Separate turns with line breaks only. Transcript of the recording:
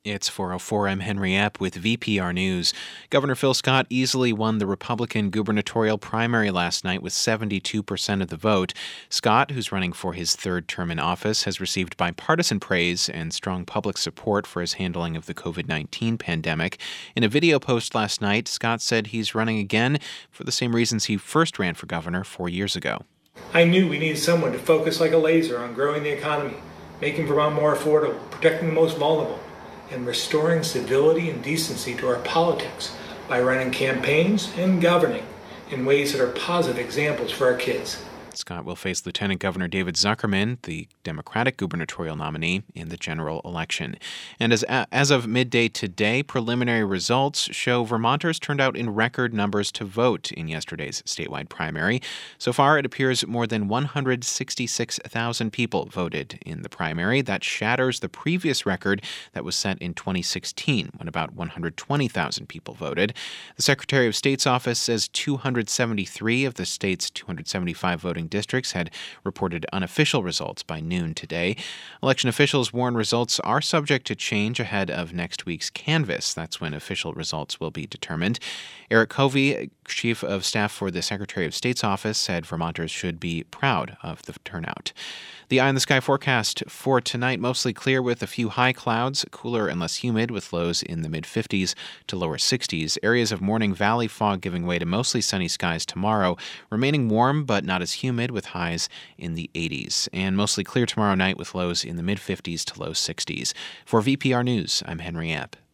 It's 4:04. I'm Henry Epp with VPR News. Governor Phil Scott easily won the Republican gubernatorial primary last night with 72% of the vote. Scott, who's running for his third term in office, has received bipartisan praise and strong public support for his handling of the COVID-19 pandemic. In a video post last night, Scott said he's running again for the same reasons he first ran for governor 4 years ago.
I knew we needed someone to focus like a laser on growing the economy, making Vermont more affordable, protecting the most vulnerable, and restoring civility and decency to our politics by running campaigns and governing in ways that are positive examples for our kids.
Scott will face Lieutenant Governor David Zuckerman, the Democratic gubernatorial nominee, in the general election. And as of midday today, preliminary results show Vermonters turned out in record numbers to vote in yesterday's statewide primary. So far, it appears more than 166,000 people voted in the primary. That shatters the previous record that was set in 2016, when about 120,000 people voted. The Secretary of State's office says 273 of the state's 275 voting districts had reported unofficial results by noon today. Election officials warn results are subject to change ahead of next week's canvass. That's when official results will be determined. Eric Covey, Chief of Staff for the Secretary of State's office, said Vermonters should be proud of the turnout. The eye in the sky forecast for tonight, mostly clear with a few high clouds, cooler and less humid with lows in the mid-50s to lower 60s. Areas of morning valley fog giving way to mostly sunny skies tomorrow, remaining warm but not as humid with highs in the 80s. And mostly clear tomorrow night with lows in the mid-50s to low 60s. For VPR News, I'm Henry Epp.